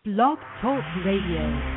Blog Talk Radio.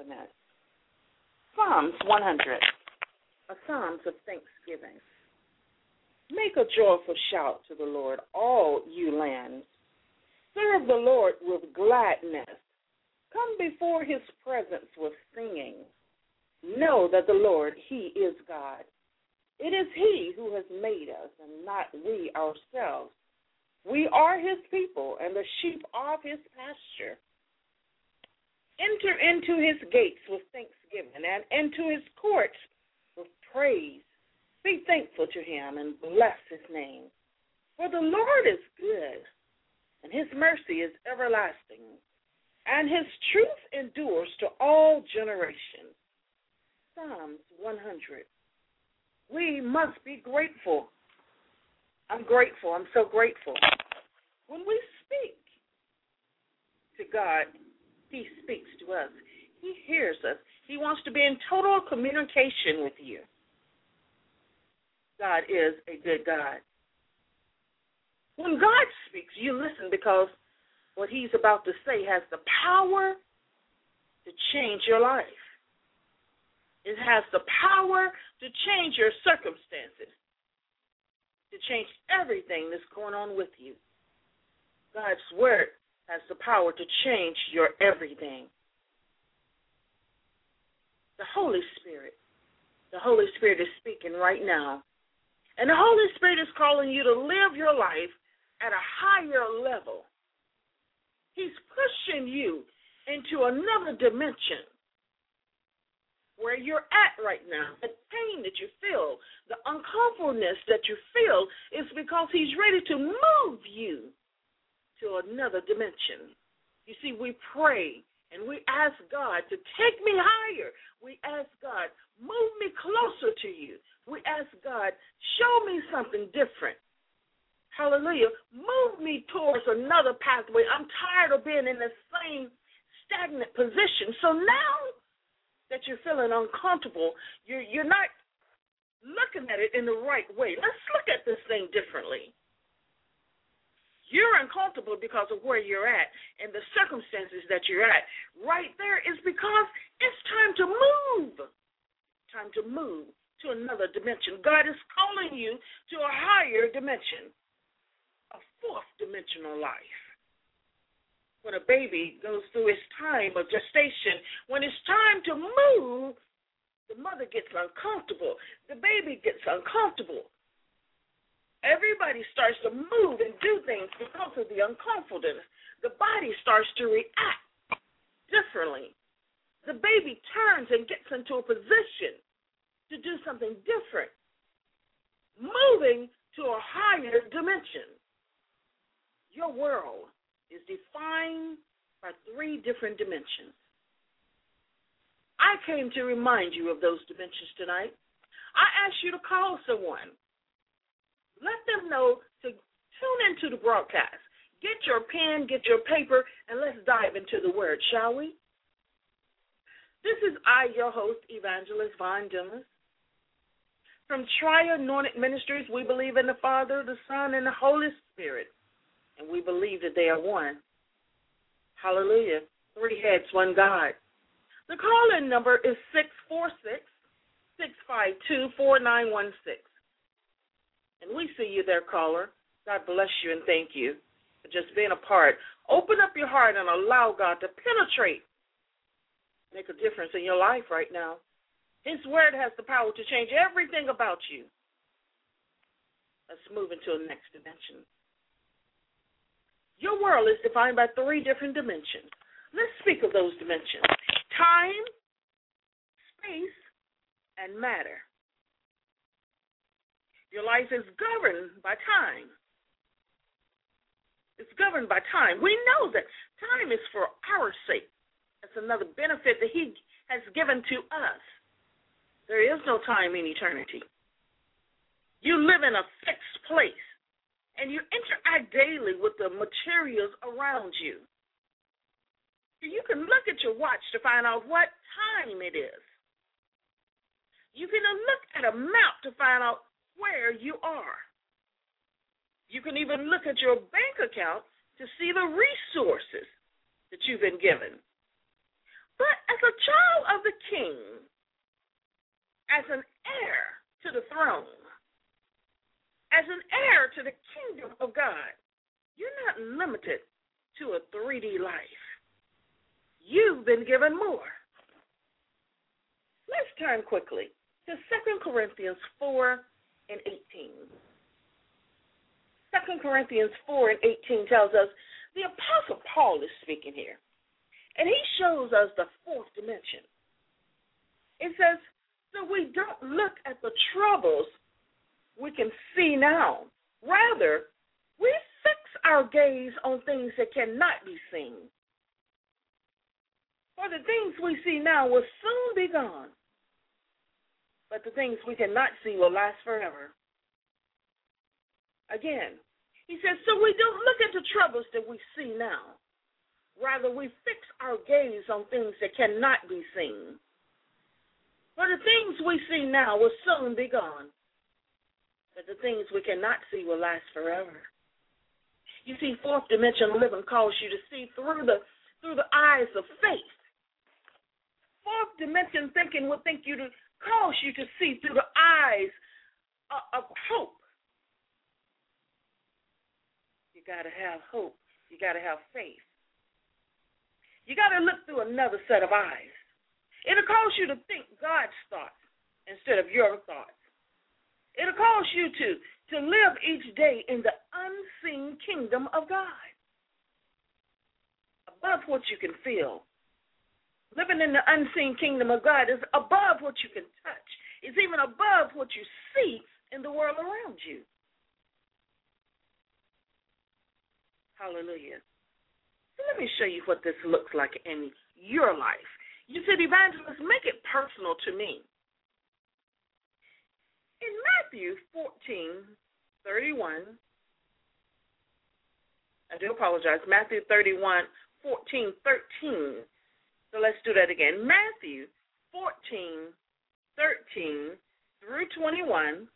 thankfulness. Psalms 100, a Psalms of thanksgiving. Make a joyful shout to the Lord, all you lands. Serve the Lord with gladness. Come before his presence with singing. Know that the Lord, he is God. It is he who has made us, and not we ourselves. We are his people, and the sheep of his pasture. Enter into his gates with thanksgiving, and into his courts with praise. Be thankful to him, and bless his name. For the Lord is good, and his mercy is everlasting, and his truth endures to all generations. Psalms 100. We must be grateful. I'm grateful. I'm so grateful. When we speak to God, he speaks to us. He hears us. He wants to be in total communication with you. God is a good God. When God speaks, you listen, because what he's about to say has the power to change your life. It has the power to change your circumstances, to change everything that's going on with you. God's word has the power to change your everything. The Holy Spirit is speaking right now. And the Holy Spirit is calling you to live your life at a higher level. He's pushing you into another dimension where you're at right now. The pain that you feel, the uncomfortableness that you feel is because he's ready to move you to another dimension. You see, we pray and we ask God to take me higher. We ask God, move me closer to you. We ask God, show me something different. Hallelujah. Move me towards another pathway. I'm tired of being in the same stagnant position. So now that you're feeling uncomfortable, you're not looking at it in the right way. Let's look at this thing differently. You're uncomfortable because of where you're at and the circumstances that you're at. Right there is because it's time to move. Time to move to another dimension. God is calling you to a higher dimension, a fourth dimensional life. When a baby goes through its time of gestation, when it's time to move, the mother gets uncomfortable. The baby gets uncomfortable. Everybody starts to move and do things because of the uncomfortableness. The body starts to react differently. The baby turns and gets into a position to do something different, moving to a higher dimension. Your world is defined by 3 different dimensions. I came to remind you of those dimensions tonight. I asked you to call someone. Let them know to tune into the broadcast. Get your pen, get your paper, and let's dive into the word, shall we? This is I, your host, Evangelist Von Dennis. From Tri-Anointed Ministries, we believe in the Father, the Son, and the Holy Spirit. And we believe that they are one. Hallelujah. 3 heads, 1 God. The call-in number is 646-652-4916. And we see you there, caller. God bless you and thank you for just being a part. Open up your heart and allow God to penetrate, make a difference in your life right now. His word has the power to change everything about you. Let's move into the next dimension. Your world is defined by 3 different dimensions. Let's speak of those dimensions: time, space, and matter. Your life is governed by time. It's governed by time. We know that time is for our sake. That's another benefit that he has given to us. There is no time in eternity. You live in a fixed place, and you interact daily with the materials around you. You can look at your watch to find out what time it is. You can look at a map to find out where you are. You can even look at your bank account to see the resources that you've been given. But as a child of the King, as an heir to the throne, as an heir to the kingdom of God, you're not limited to a 3D life. You've been given more. Let's turn quickly to 2 Corinthians 4 and 18. 2 Corinthians 4 and 18 tells us, the Apostle Paul is speaking here, and he shows us the fourth dimension. It says, so we don't look at the troubles we can see now. Rather, we fix our gaze on things that cannot be seen. For the things we see now will soon be gone, but the things we cannot see will last forever. Again, he says, so we don't look at the troubles that we see now. Rather, we fix our gaze on things that cannot be seen. For the things we see now will soon be gone, but the things we cannot see will last forever. You see, fourth dimension living calls you to see through the eyes of faith. Fourth dimension thinking will cause you to see through the eyes of hope. You got to have hope. You got to have faith. You got to look through another set of eyes. It'll cause you to think God's thoughts instead of your thoughts. It'll cause you to live each day in the unseen kingdom of God. Above what you can feel. Living in the unseen kingdom of God is above what you can touch. It's even above what you see in the world around you. Hallelujah. So let me show you what this looks like in your life. You said, evangelist, make it personal to me. In Matthew 14:31, I do apologize, Matthew 14:13. So let's do that again. Matthew 14:13 through 21.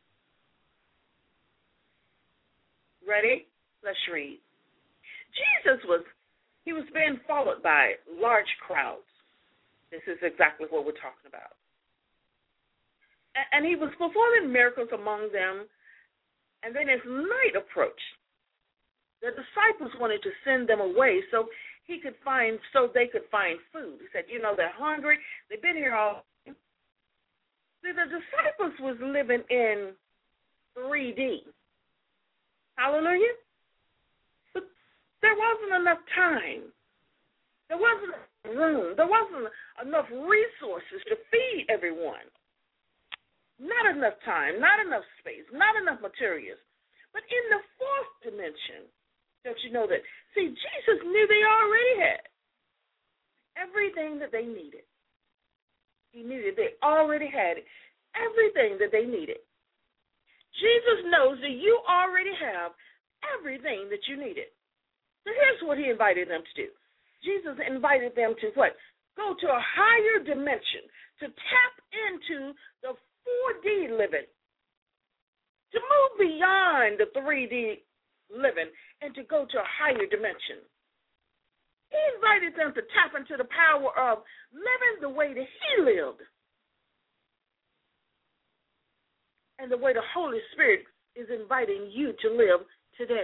Ready? Let's read. Jesus was being followed by large crowds. This is exactly what we're talking about. And he was performing miracles among them. And then as night approached, the disciples wanted to send them away so they could find food. He said, they're hungry. They've been here all day. See, the disciples was living in 3D. Hallelujah. But there wasn't enough time. There wasn't room. There wasn't enough resources to feed everyone. Not enough time, not enough space, not enough materials. But in the fourth dimension, don't you know that? See, Jesus knew they already had everything that they needed. He knew that they already had everything that they needed. Jesus knows that you already have everything that you needed. So here's what he invited them to do. Jesus invited them to what? Go to a higher dimension, to tap into the 4D living, to move beyond the 3D living and to go to a higher dimension. He invited them to tap into the power of living the way that he lived and the way the Holy Spirit is inviting you to live today.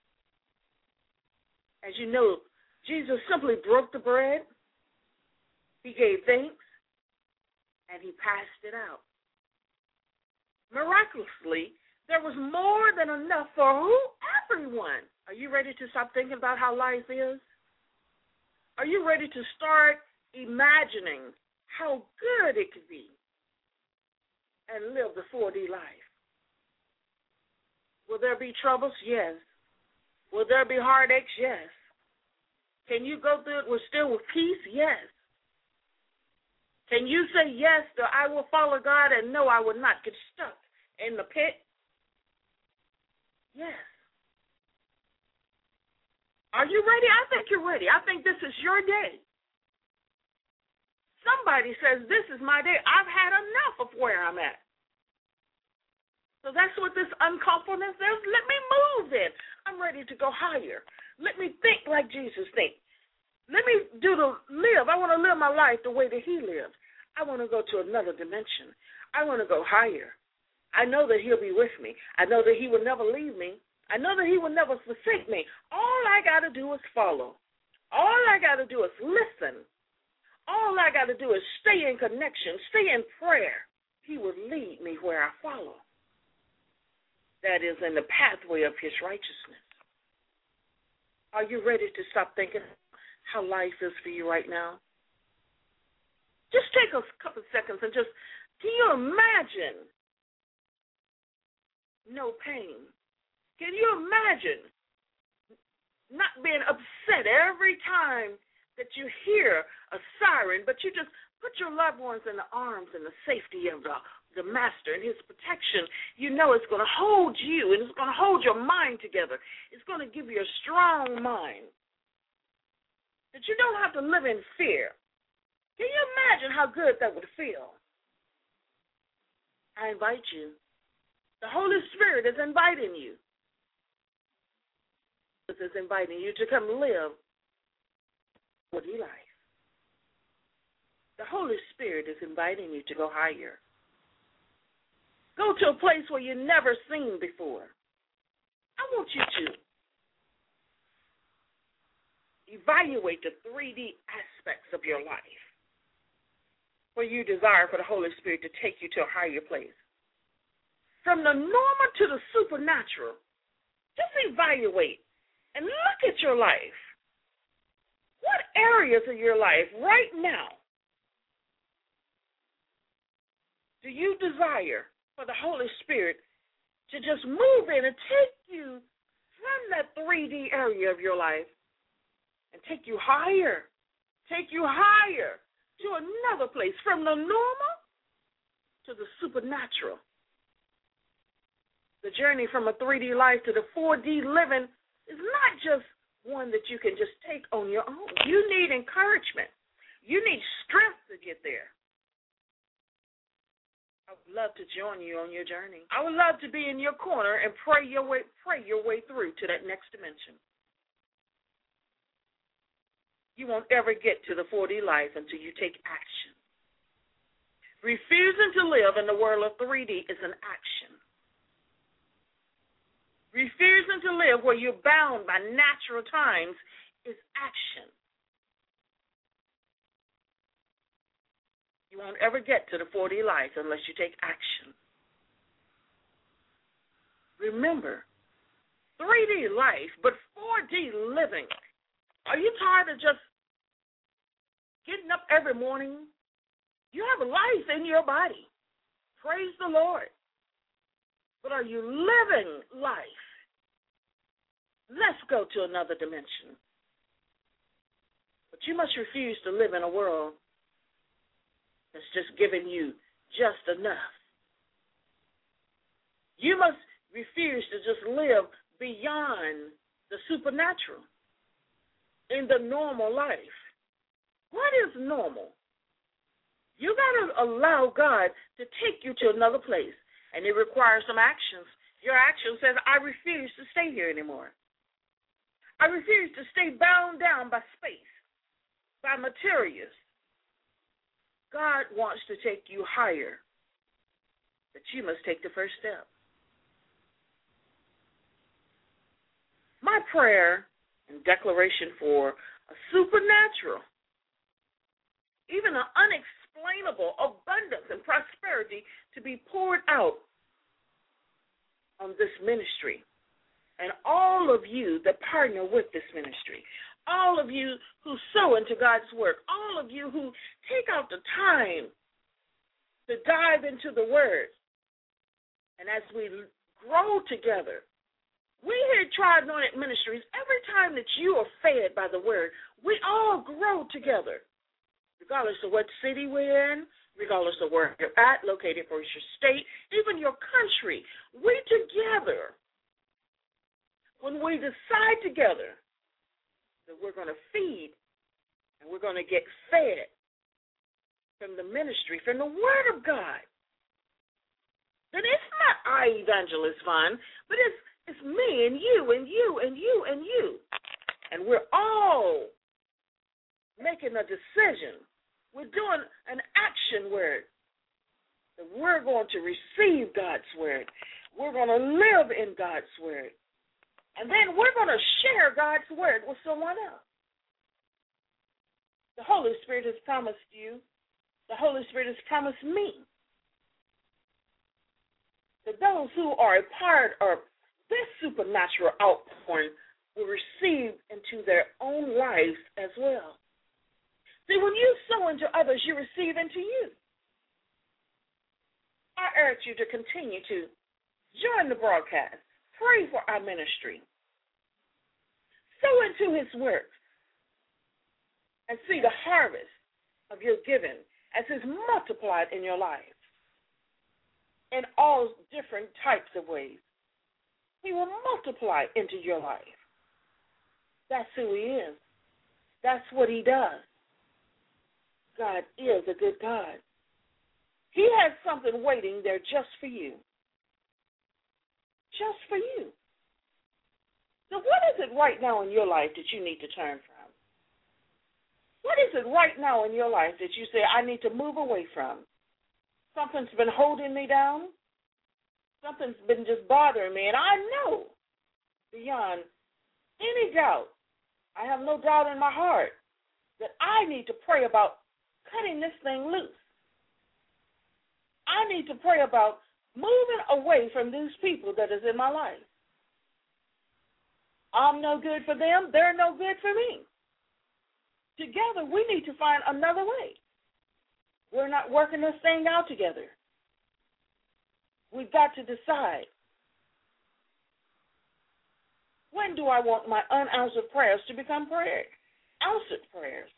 As you know, Jesus simply broke the bread, he gave thanks, and he passed it out. Miraculously, there was more than enough for everyone. Are you ready to stop thinking about how life is? Are you ready to start imagining how good it could be and live the 4D life? Will there be troubles? Yes. Will there be heartaches? Yes. Can you go through it still with peace? Yes. Can you say yes to I will follow God and no, I will not get stuck in the pit? Yes. Are you ready? I think you're ready. I think this is your day. Somebody says, this is my day. I've had enough of where I'm at. So that's what this uncomfortableness is. Let me move then. I'm ready to go higher. Let me think like Jesus thinks. Let me live. I want to live my life the way that he lived. I want to go to another dimension. I want to go higher. I know that he'll be with me. I know that he will never leave me. I know that he will never forsake me. All I got to do is follow. All I got to do is listen. All I got to do is stay in connection, stay in prayer. He will lead me where I follow. That is in the pathway of his righteousness. Are you ready to stop thinking how life is for you right now? Just take a couple seconds and just, can you imagine no pain? Can you imagine not being upset every time that you hear a siren, but you just put your loved ones in the arms and the safety of the master and his protection? You know it's going to hold you and it's going to hold your mind together. It's going to give you a strong mind that you don't have to live in fear. Can you imagine how good that would feel? I invite you. The Holy Spirit is inviting you. Is inviting you to come live what he likes. The Holy Spirit is inviting you to go higher. Go to a place where you've never seen before. I want you to evaluate the 3D aspects of your life where you desire for the Holy Spirit to take you to a higher place. From the normal to the supernatural, just evaluate and look at your life. What areas of your life right now do you desire for the Holy Spirit to just move in and take you from that 3D area of your life and take you higher to another place, from the normal to the supernatural? The journey from a 3D life to the 4D living is not just one that you can just take on your own. You need encouragement. You need strength to get there. I would love to join you on your journey. I would love to be in your corner and pray your way through to that next dimension. You won't ever get to the 4D life until you take action. Refusing to live in the world of 3D is an action. Refusing to live where you're bound by natural times is action. You won't ever get to the 4D life unless you take action. Remember, 3D life, but 4D living. Are you tired of just getting up every morning? You have life in your body. Praise the Lord. But are you living life? Let's go to another dimension. But you must refuse to live in a world that's just giving you just enough. You must refuse to just live beyond the supernatural in the normal life. What is normal? You got to allow God to take you to another place, and it requires some actions. Your action says, I refuse to stay here anymore. I refuse to stay bound down by space, by materials. God wants to take you higher, but you must take the first step. My prayer and declaration for a supernatural, even an unexplainable abundance and prosperity to be poured out on this ministry. And all of you that partner with this ministry, all of you who sow into God's work, all of you who take out the time to dive into the Word. And as we grow together, we here at Tribe Anointed Ministries, every time that you are fed by the Word, we all grow together, regardless of what city we're in, regardless of where you're at, located for your state, even your country. We together, when we decide together that we're going to feed and we're going to get fed from the ministry, from the Word of God, then it's not I, Evangelist Vaughn, but it's me and you and you and you and you. And we're all making a decision. We're doing an action word. That we're going to receive God's word. We're going to live in God's word. And then we're going to share God's word with someone else. The Holy Spirit has promised you. The Holy Spirit has promised me that those who are a part of this supernatural outpouring will receive into their own lives as well. See, when you sow into others, you receive into you. I urge you to continue to join the broadcast. Pray for our ministry. Sow into his work and see the harvest of your giving as it's multiplied in your life in all different types of ways. He will multiply into your life. That's who he is. That's what he does. God is a good God. He has something waiting there just for you. Just for you. So what is it right now in your life that you need to turn from? What is it right now in your life that you say, I need to move away from? Something's been holding me down. Something's been just bothering me. And I know beyond any doubt, I have no doubt in my heart that I need to pray about cutting this thing loose. I need to pray about moving away from these people that is in my life. I'm no good for them. They're no good for me. Together, we need to find another way. We're not working this thing out together. We've got to decide. When do I want my unanswered prayers to become answered prayers?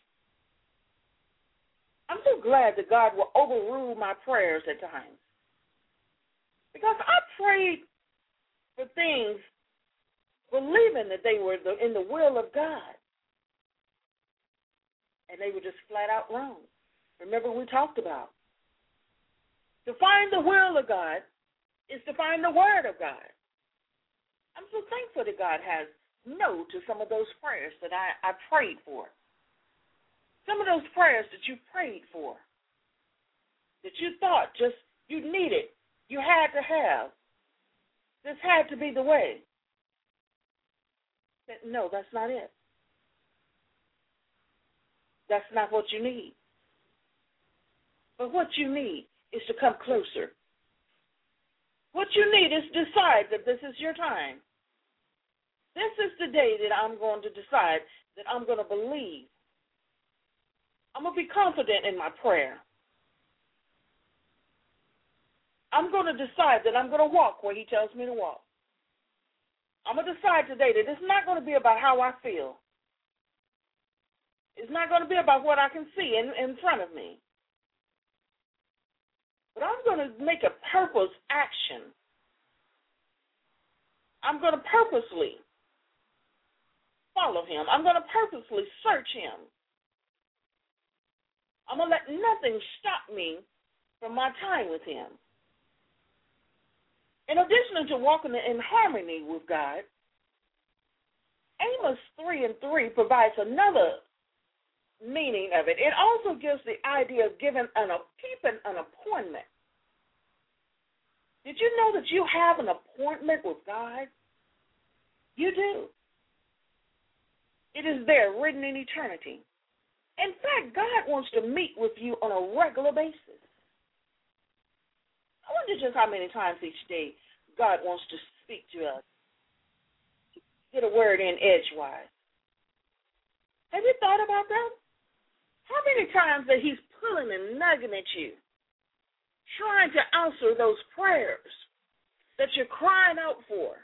I'm so glad that God will overrule my prayers at times. Because I prayed for things believing that they were in the will of God. And they were just flat out wrong. Remember we talked about. To find the will of God is to find the word of God. I'm so thankful that God has no to some of those prayers that I prayed for. Some of those prayers that you prayed for, that you thought just you needed, you had to have. This had to be the way. No, that's not it. That's not what you need. But what you need is to come closer. What you need is to decide that this is your time. This is the day that I'm going to decide that I'm going to believe. I'm going to be confident in my prayer. I'm going to decide that I'm going to walk where he tells me to walk. I'm going to decide today that it's not going to be about how I feel. It's not going to be about what I can see in front of me. But I'm going to make a purpose action. I'm going to purposely follow him. I'm going to purposely search him. I'm going to let nothing stop me from my time with him. In addition to walking in harmony with God, Amos 3:3 provides another meaning of it. It also gives the idea of keeping an appointment. Did you know that you have an appointment with God? You do. It is there written in eternity. In fact, God wants to meet with you on a regular basis. I wonder just how many times each day God wants to speak to us, to get a word in edgewise. Have you thought about that? How many times that he's pulling and nugging at you, trying to answer those prayers that you're crying out for,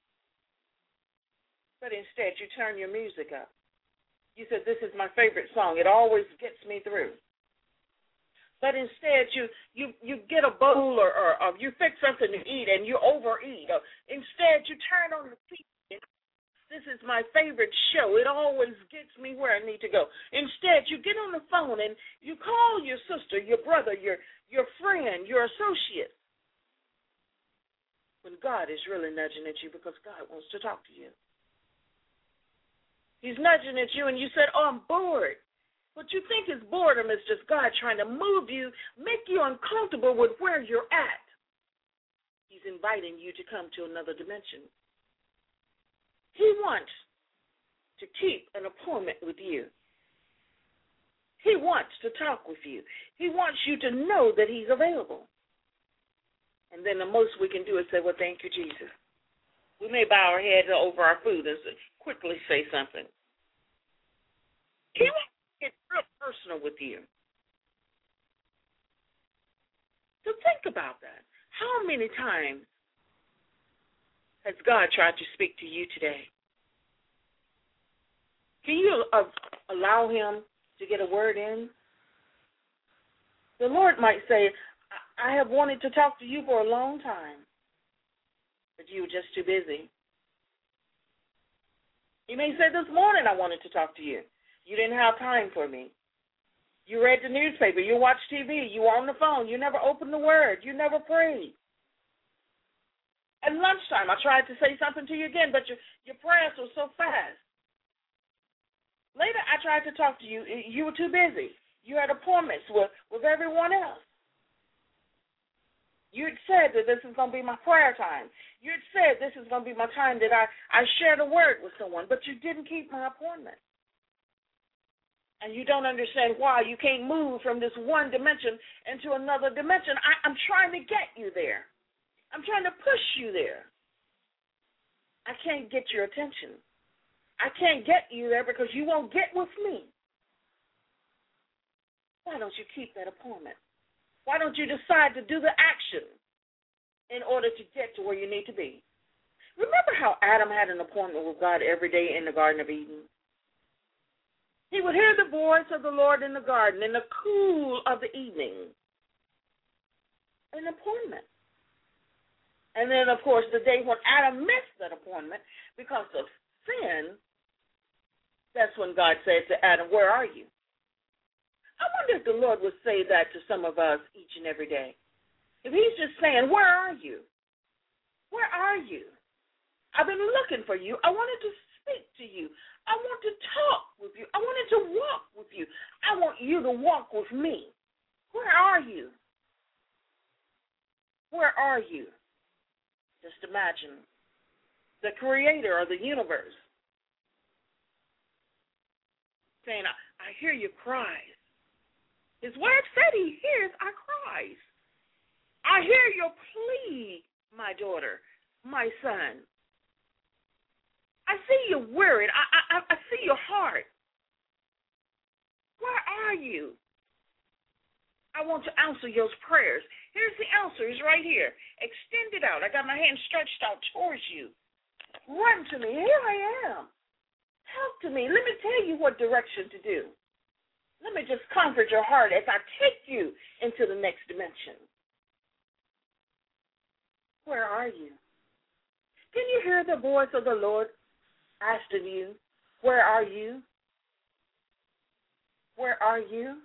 but instead you turn your music up. You said, this is my favorite song. It always gets me through. But instead you get a bowl or you fix something to eat and you overeat. Or instead you turn on the TV. This is my favorite show. It always gets me where I need to go. Instead you get on the phone and you call your sister, your brother, your friend, your associate. When God is really nudging at you because God wants to talk to you. He's nudging at you and you said, oh, I'm bored. What you think is boredom is just God trying to move you, make you uncomfortable with where you're at. He's inviting you to come to another dimension. He wants to keep an appointment with you. He wants to talk with you. He wants you to know that he's available. And then the most we can do is say, well, thank you, Jesus. We may bow our heads over our food and quickly say something. He wants to get real personal with you. So think about that. How many times has God tried to speak to you today? Can you allow him to get a word in? The Lord might say, I have wanted to talk to you for a long time, but you were just too busy. He may say, this morning I wanted to talk to you. You didn't have time for me. You read the newspaper. You watched TV. You were on the phone. You never opened the Word. You never prayed. At lunchtime, I tried to say something to you again, but your prayers were so fast. Later, I tried to talk to you. You were too busy. You had appointments with everyone else. You had said that this is going to be my prayer time. You had said this is going to be my time that I share the word with someone, but you didn't keep my appointment. And you don't understand why you can't move from this one dimension into another dimension. I'm trying to get you there. I'm trying to push you there. I can't get your attention. I can't get you there because you won't get with me. Why don't you keep that appointment? Why don't you decide to do the action in order to get to where you need to be? Remember how Adam had an appointment with God every day in the Garden of Eden? He would hear the voice of the Lord in the garden in the cool of the evening. An appointment. And then, of course, the day when Adam missed that appointment because of sin, that's when God said to Adam, where are you? I wonder if the Lord would say that to some of us each and every day. If he's just saying, where are you? Where are you? I've been looking for you. I wanted to speak to you. I want to talk with you. I wanted to walk with you. I want you to walk with me. Where are you? Where are you? Just imagine the creator of the universe saying, I hear your cries. His word said he hears our cries. I hear your plea, my daughter, my son. I see you worried. I see your heart. Where are you? I want to answer those prayers. Here's the answer. It's right here. Extend it out. I got my hand stretched out towards you. Run to me. Here I am. Talk to me. Let me tell you what direction to do. Let me just comfort your heart as I take you into the next dimension. Where are you? Can you hear the voice of the Lord asking you, where are you? Where are you?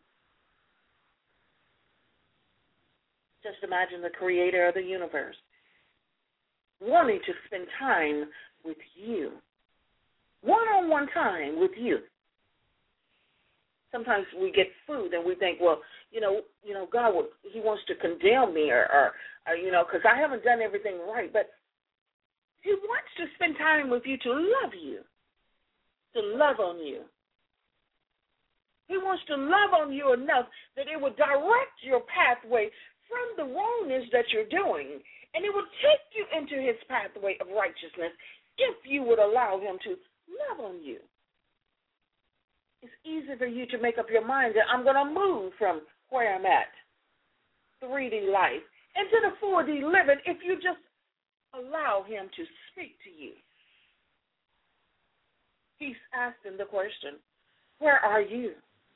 Just imagine the creator of the universe wanting to spend time with you, one-on-one time with you. Sometimes we get food and we think, well, God, he wants to condemn me or because I haven't done everything right. But he wants to spend time with you to love you, to love on you. He wants to love on you enough that it would direct your pathway from the wrongness that you're doing, and it would take you into his pathway of righteousness if you would allow him to love on you. It's easy for you to make up your mind that I'm going to move from where I'm at, 3D life, into the 4D living if you just allow him to speak to you. He's asking the question, where are you?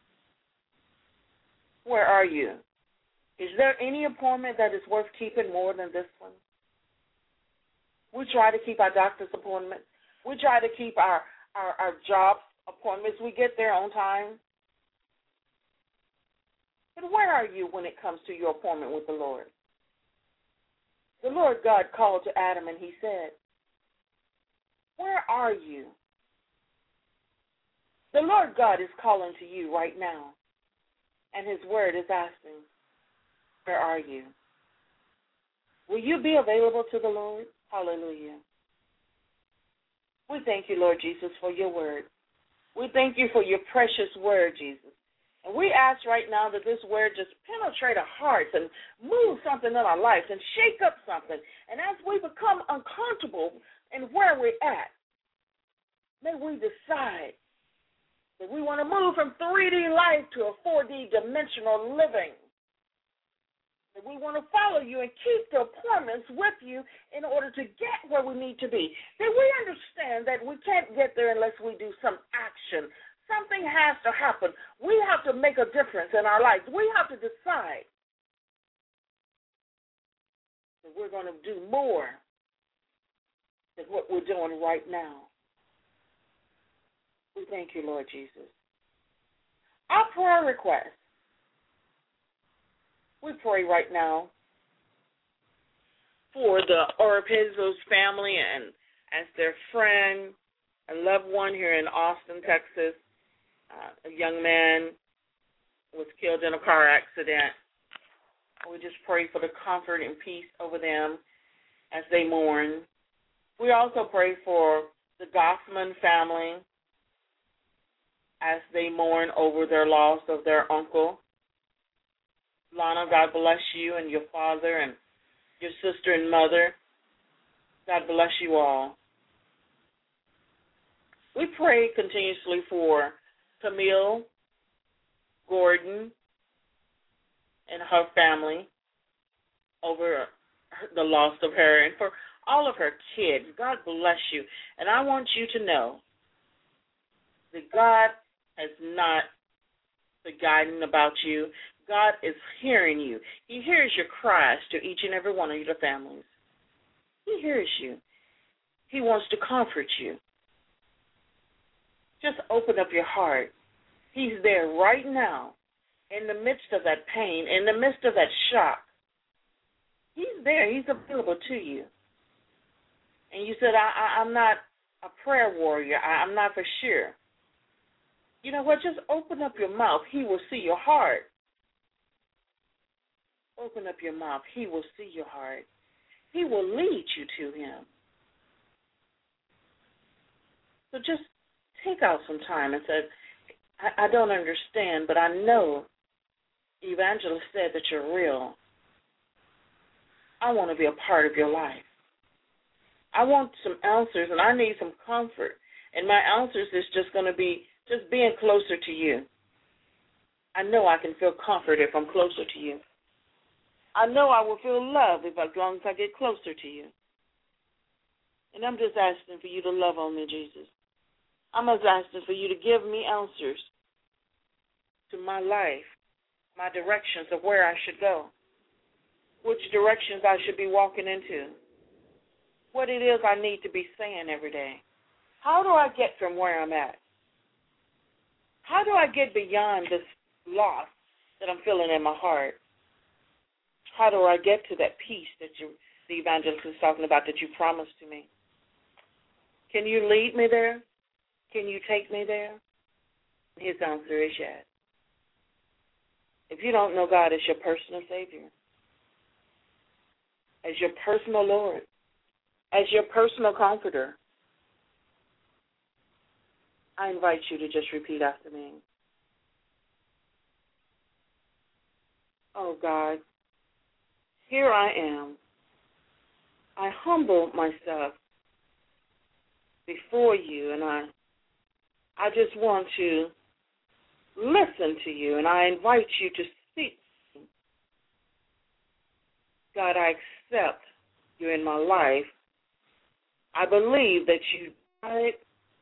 Where are you? Is there any appointment that is worth keeping more than this one? We try to keep our doctor's appointments. We try to keep our job appointments. We get there on time. But where are you when it comes to your appointment with the Lord? The Lord God called to Adam and he said, where are you? The Lord God is calling to you right now, and his word is asking, where are you? Will you be available to the Lord? Hallelujah. We thank you, Lord Jesus, for your word. We thank you for your precious word, Jesus. And we ask right now that this word just penetrate our hearts and move something in our lives and shake up something. And as we become uncomfortable in where we're at, may we decide that we want to move from 3D life to a 4D dimensional living. That we want to follow you and keep the appointments with you in order to get where we need to be. That we understand that we can't get there unless we do some action. Something has to happen. We have to make a difference in our lives. We have to decide that we're going to do more than what we're doing right now. We thank you, Lord Jesus. Our prayer request. We pray right now for the Oropezos family and as their friend and loved one here in Austin, Texas. A young man was killed in a car accident. We just pray for the comfort and peace over them as they mourn. We also pray for the Goffman family as they mourn over their loss of their uncle. Lana, God bless you and your father and your sister and mother. God bless you all. We pray continuously for Camille Gordon and her family over the loss of her and for all of her kids. God bless you. And I want you to know that God has not forgotten about you. God is hearing you. He hears your cries to each and every one of your families. He hears you. He wants to comfort you. Just open up your heart. He's there right now in the midst of that pain, in the midst of that shock. He's there. He's available to you. And you said, I'm not a prayer warrior. I'm not for sure. You know what? Just open up your mouth. He will see your heart. Open up your mouth. He will see your heart. He will lead you to him. So just take out some time and say, I don't understand, but I know Evangelist said that you're real. I want to be a part of your life. I want some answers, and I need some comfort. And my answers is just going to be just being closer to you. I know I can feel comfort if I'm closer to you. I know I will feel love as long as I get closer to you. And I'm just asking for you to love on me, Jesus. I'm just asking for you to give me answers to my life, my directions of where I should go, which directions I should be walking into, what it is I need to be saying every day. How do I get from where I'm at? How do I get beyond this loss that I'm feeling in my heart? How do I get to that peace that the evangelist is talking about that you promised to me? Can you lead me there? Can you take me there? His answer is yes. If you don't know God as your personal Savior, as your personal Lord, as your personal Comforter, I invite you to just repeat after me. Oh, God, here I am. I humble myself before you, and I just want to listen to you, and I invite you to speak. God, I accept you in my life. I believe that you died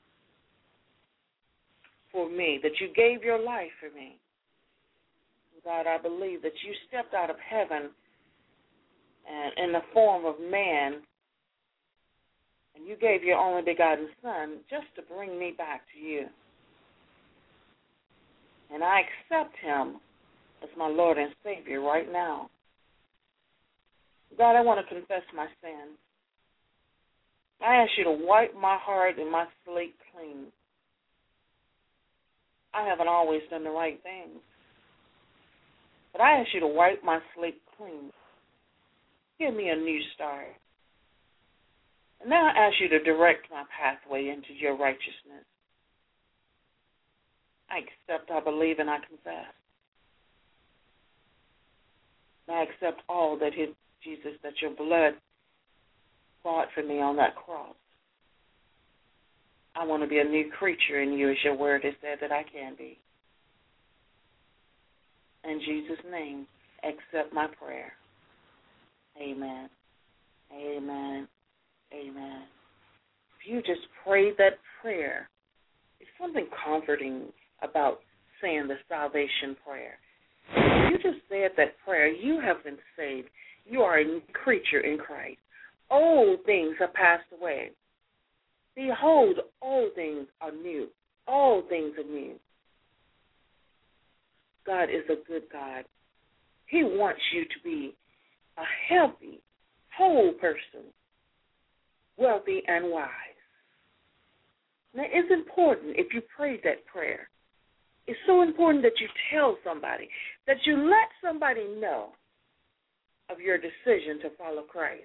for me, that you gave your life for me. God, I believe that you stepped out of heaven and in the form of man, and you gave your only begotten Son just to bring me back to you. And I accept him as my Lord and Savior right now. God, I want to confess my sins. I ask you to wipe my heart and my slate clean. I haven't always done the right things. But I ask you to wipe my slate clean. Give me a new start. And now I ask you to direct my pathway into your righteousness. I accept, I believe, and I confess. I accept all that Jesus, that your blood bought for me on that cross. I want to be a new creature in you, as your word has said that I can be. In Jesus' name, accept my prayer. Amen. Amen. Amen. If you just prayed that prayer, it's something comforting about saying the salvation prayer. If you just said that prayer, you have been saved. You are a new creature in Christ. Old things have passed away. Behold, all things are new. All things are new. God is a good God. He wants you to be a healthy, whole person, wealthy and wise. Now, it's important if you prayed that prayer. It's so important that you tell somebody, that you let somebody know of your decision to follow Christ.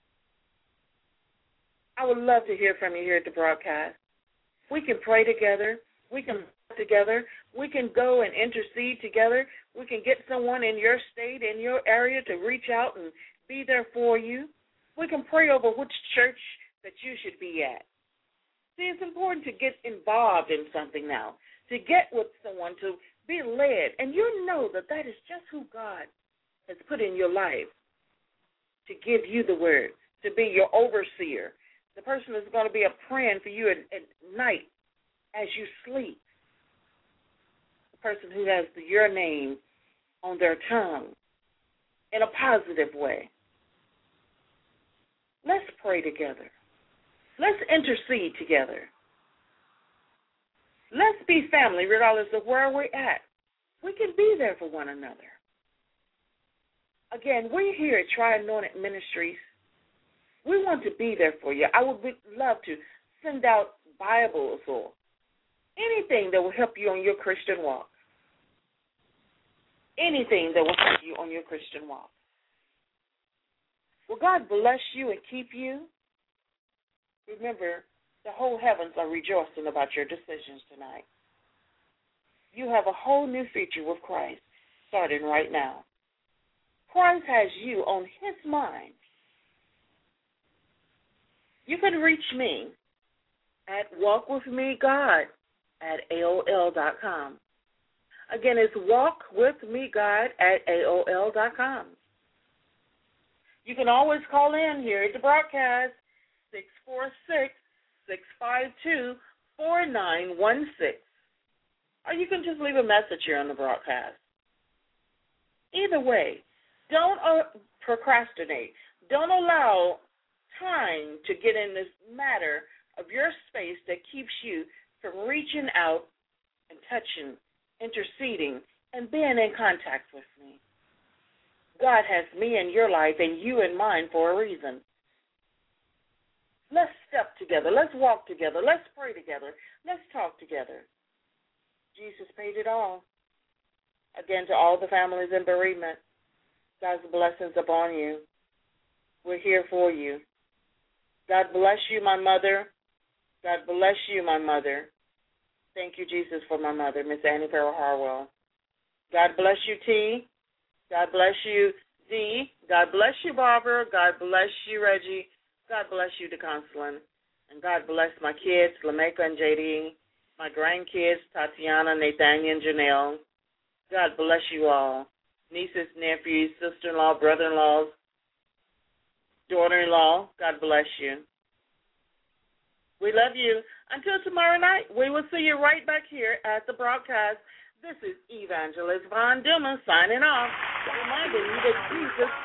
I would love to hear from you here at the broadcast. We can pray together. We can work together. We can go and intercede together. We can get someone in your state, in your area, to reach out and be there for you. We can pray over which church that you should be at. See, it's important to get involved in something now, to get with someone, to be led. And you know that that is just who God has put in your life to give you the word, to be your overseer, the person that's going to be praying for you at night as you sleep, the person who has your name on their tongue in a positive way. Let's pray together. Let's intercede together. Let's be family regardless of where we're at. We can be there for one another. Again, we're here at Tri-Anointed Ministries. We want to be there for you. I would love to send out Bibles or anything that will help you on your Christian walk. Anything that will help you on your Christian walk. Will God bless you and keep you? Remember, the whole heavens are rejoicing about your decisions tonight. You have a whole new future with Christ starting right now. Christ has you on his mind. You can reach me at walkwithmegod@aol.com. Again, it's walkwithmegod@aol.com. You can always call in here at the broadcast, 646-652-4916. Or you can just leave a message here on the broadcast. Either way, don't procrastinate. Don't allow time to get in this matter of your space that keeps you from reaching out and touching, interceding, and being in contact with me. God has me in your life and you in mine for a reason. Let's step together. Let's walk together. Let's pray together. Let's talk together. Jesus paid it all. Again, to all the families in bereavement, God's blessings upon you. We're here for you. God bless you, my mother. God bless you, my mother. Thank you, Jesus, for my mother, Miss Annie Farrell Harwell. God bless you, T. God bless you, D. God bless you, Barbara. God bless you, Reggie. God bless you, DeConsolin. And God bless my kids, Lameka and JD, my grandkids, Tatiana, Nathaniel, and Janelle. God bless you all. Nieces, nephews, sister-in-law, brother-in-laws, daughter-in-law, God bless you. We love you. Until tomorrow night, we will see you right back here at the broadcast. This is Evangelist Von Dillman signing off, reminding you that Jesus